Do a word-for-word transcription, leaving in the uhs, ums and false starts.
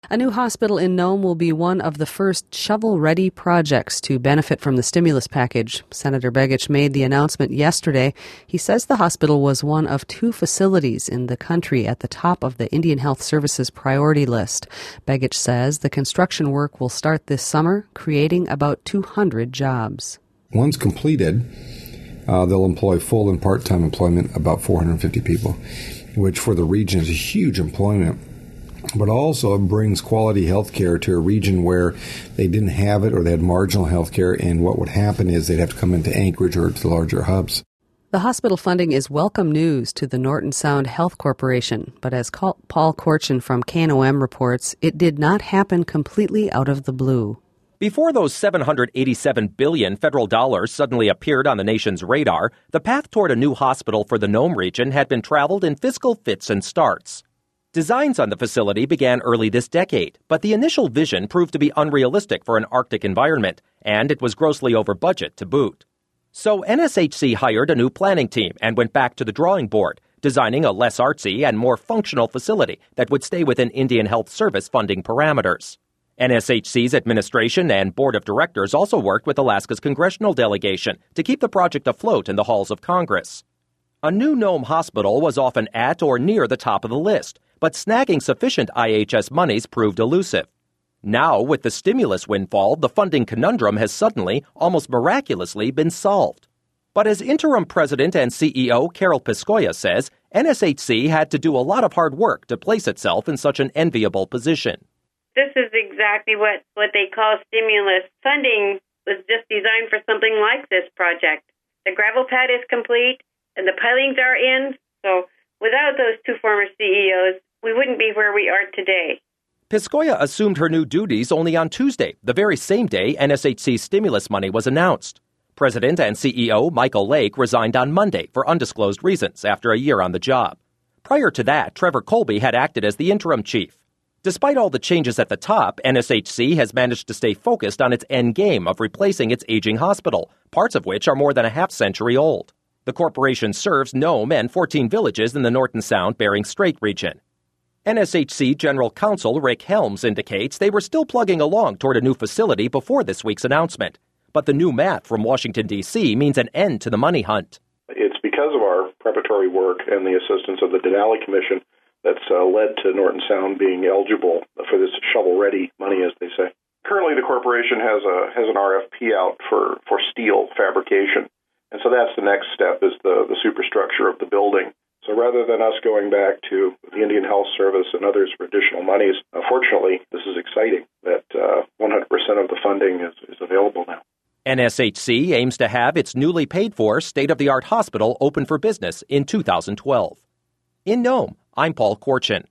A new hospital in Nome will be one of the first shovel-ready projects to benefit from the stimulus package. Senator Begich made the announcement yesterday. He says the hospital was one of two facilities in the country at the top of the Indian Health Services priority list. Begich says the construction work will start this summer, creating about two hundred jobs. Once completed, uh, they'll employ full and part-time employment about four hundred fifty people, which for the region is a huge employment. But also it brings quality health care to a region where they didn't have it or they had marginal health care, and what would happen is they'd have to come into Anchorage or to the larger hubs. The hospital funding is welcome news to the Norton Sound Health Corporation, but as Paul Korchin from K N O M reports, it did not happen completely out of the blue. Before those seven hundred eighty-seven billion dollars federal dollars suddenly appeared on the nation's radar, the path toward a new hospital for the Nome region had been traveled in fiscal fits and starts. Designs on the facility began early this decade, but the initial vision proved to be unrealistic for an Arctic environment, and it was grossly over budget to boot. So N S H C hired a new planning team and went back to the drawing board, designing a less artsy and more functional facility that would stay within Indian Health Service funding parameters. N S H C's administration and board of directors also worked with Alaska's congressional delegation to keep the project afloat in the halls of Congress. A new Nome hospital was often at or near the top of the list, but snagging sufficient I H S monies proved elusive. Now, with the stimulus windfall, the funding conundrum has suddenly, almost miraculously, been solved. But as interim president and C E O Carol Piskoia says, N S H C had to do a lot of hard work to place itself in such an enviable position. This is exactly what, what they call stimulus. Funding was just designed for something like this project. The gravel pad is complete, and the pilings are in, so without those two former C E Os, we wouldn't be where we are today. Piskoia assumed her new duties only on Tuesday, the very same day N S H C's stimulus money was announced. President and C E O Michael Lake resigned on Monday for undisclosed reasons after a year on the job. Prior to that, Trevor Colby had acted as the interim chief. Despite all the changes at the top, N S H C has managed to stay focused on its end game of replacing its aging hospital, parts of which are more than a half century old. The corporation serves Nome and fourteen villages in the Norton Sound Bering Strait region. N S H C General Counsel Rick Helms indicates they were still plugging along toward a new facility before this week's announcement. But the new math from Washington, D C means an end to the money hunt. It's because of our preparatory work and the assistance of the Denali Commission that's uh, led to Norton Sound being eligible for this shovel-ready money, as they say. Currently, the corporation has a has an R F P out for, for steel fabrication. And so that's the next step, is the, the superstructure of the building. So rather than us going back to the Indian Health Service and others for additional monies, unfortunately, this is exciting that uh, one hundred percent of the funding is, is available now. N S H C aims to have its newly paid-for state-of-the-art hospital open for business in two thousand twelve. In Nome, I'm Paul Korchin.